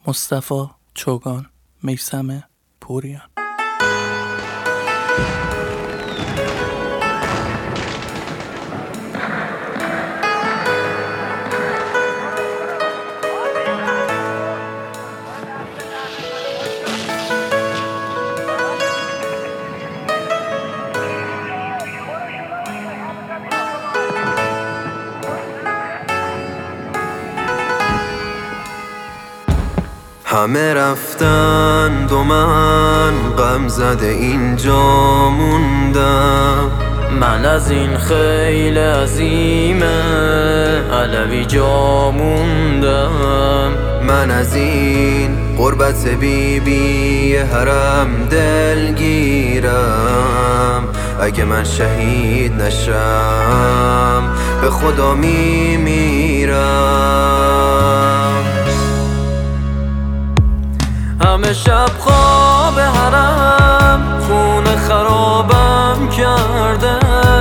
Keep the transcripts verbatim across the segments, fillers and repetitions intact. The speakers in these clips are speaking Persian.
مصطفی چوگان، میثم پوریان. همه رفتن و من غم زده اینجا موندم. من از این خیل عظیم علوی جا موندم. من از این غربت بی بی حرم دلگیرم. اگه من شهید نشم به خدا می میرم. همه شب خواب حرم خون خرابم کرده.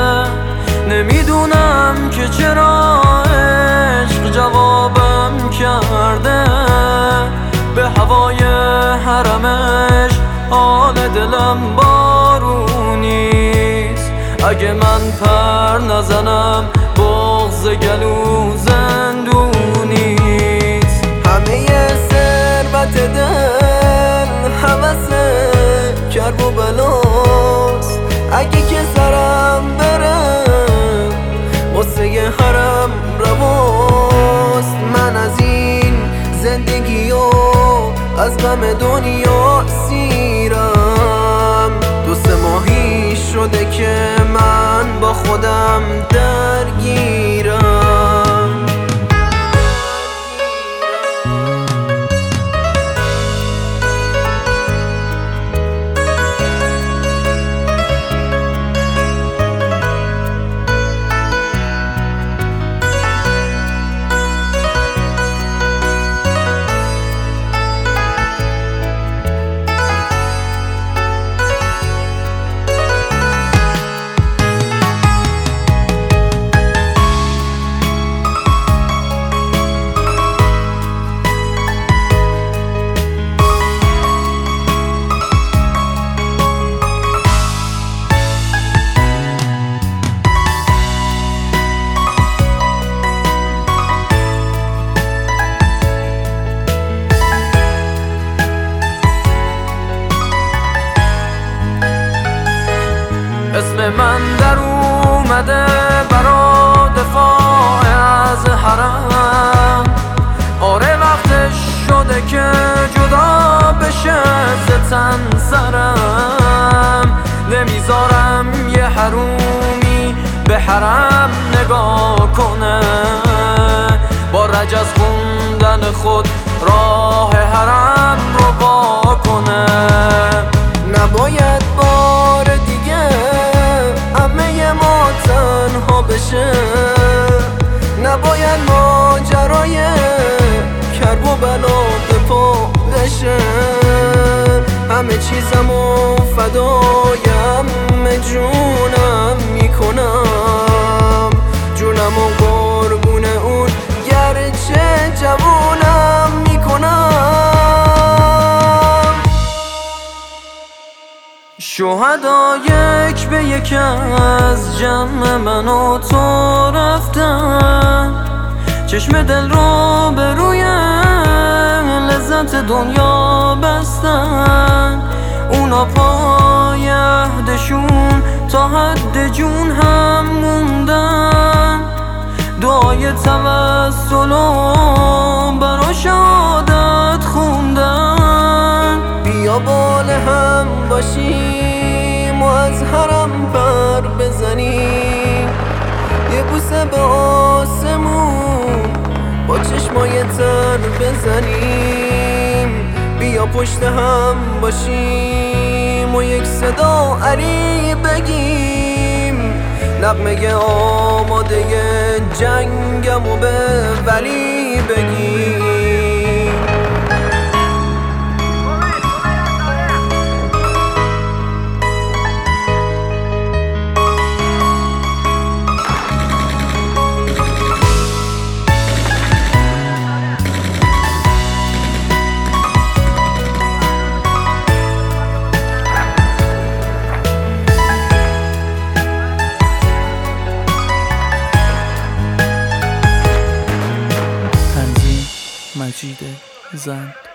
نمیدونم که چرا عشق جوابم کرده. به هوای حرمش حال دلم بارونیست. اگه من پر نزنم بغض گلو زندونیست. همه ثروت دل هوس کرب و بلاست. اگه که سرم بره واسه حرم رواست. من از این زندگی و از غم دنیا سیرم. دو سه ماهی شده که من با خودم درگیرم. اسم من در اومده برا دفاع از حرم. آره وقتش شده که جدا بشه ز تن سرم. نمیذارم یه حرومی به حرم نگاه کنه. با رجز خوندن خود راه حرم رو با کنه. نباید بار دیگه همه ما تنها بشه. نباید ماجرای کرب و بلا به پا بشه. همه چیزم و فدایم جونم میکنم. جونم و قربون اون گرچه جوونم میکنم. شهدا یک به یک از جمع من و تو رفتن. چشم دل رو به روی لذت دنیا بستن. اونا پای عهدشون تا حد جون هم موندن. دعای توسل و برا شهادت خوندن. بیا بال هم باشیم و از حرم پر بزنیم. یه بوسه به آسمون با چشمای تر بزنیم. بیا پشت هم باشیم و یک صدا علی بگیم. نغمه آماده جنگم و به ولی بگیم. مجید زند.